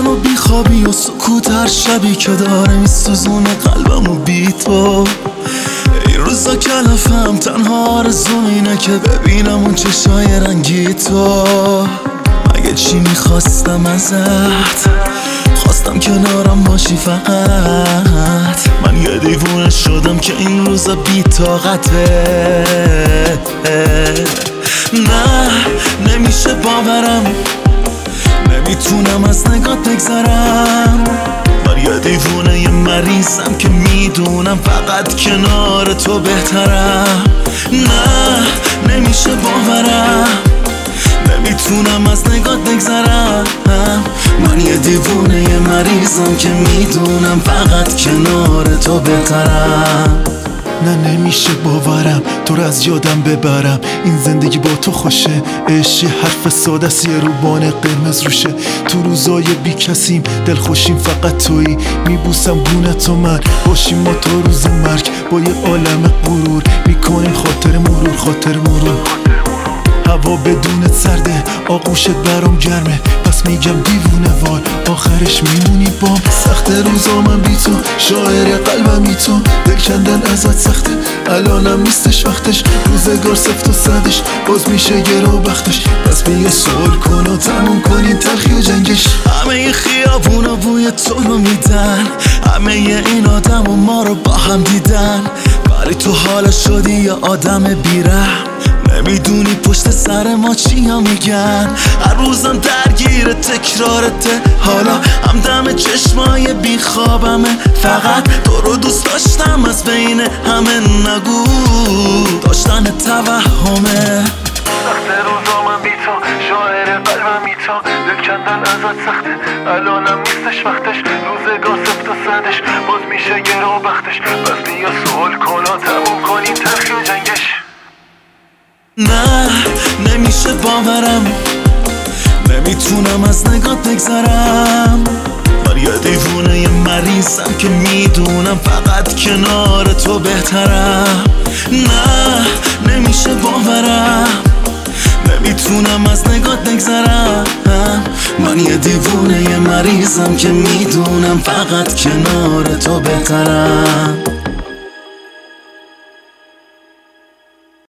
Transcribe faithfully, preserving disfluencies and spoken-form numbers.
و بیخوابی و سکوت هر شبی که داره میسوزونه قلبمو بی تو. این روزا کلافم تنها آرزوم اینه که ببینم اون چشای رنگی تو. مگه چی میخواستم ازت؟ خواستم کنارم باشی فقط. من یه دیوونه شدم که این روزا بی طاقته. نه نمیشه باورم، نمیتونم از نگات بگذرم. من یه دیوونه یه مریضم که میدونم فقط کنار تو بهترم. نه نمیشه باورم، نمیتونم از نگات بگذرم. من یه دیوونه یه مریضم که میدونم فقط کنار تو بهترم. نه نمیشه باورم تو رو از یادم ببرم. این زندگی با تو خوشه، عشق حرف ساده است یه روبان قرمز روشه. تو روزای بی کسیم دل خوشیم فقط تویی، میبوسم گونه تو من باشیم ما تا روز مرگ. با یه عالم غرور میکنیم خاطر مرور خاطر مرور. هوا بدون سرده آغوشت برام گرمه، پس میگم دیوونه وار آخرش میمونی بام. سخت روزا من بی تو، شاعر قلبمی تو. دل کندن ازت سخته الانم نیستش وقتش. روزگار سفت و سدش باز میشه گرا بختش. پس بیا سوال کن و تموم کنین تلخی و جنگش. همه خیابونا بوی تو رو میدن، همه این آدم و ما رو با هم دیدن. ولی تو حالا شدی یه آدم بیرحم، نمیدونی پشت سر ما چیا میگن. هر روزم درگیر تکرارته، حالا همدم چشمای بیخوابمه. فقط تو رو دوست داشتم از بین همه، نگو داشتن توهمه. سخت روزا من بی تو، شاعر قلبم بی تو. دل کندن ازت سخته الانم نیستش وقتش. روزگار سفت و سدش باز میشه گرا بختش. پس بیا سوال کن و تموم کنیم تلخی و جنگش. نه نمیشه باورم، نمیتونم از نگات بگذرم. من یه دیوونه یه مریضم که میدونم فقط کنار تو بهترم. نه نمیشه باورم، نمیتونم از نگات بگذرم. من یه دیوونه یه مریضم که میدونم فقط کنار تو بهترم.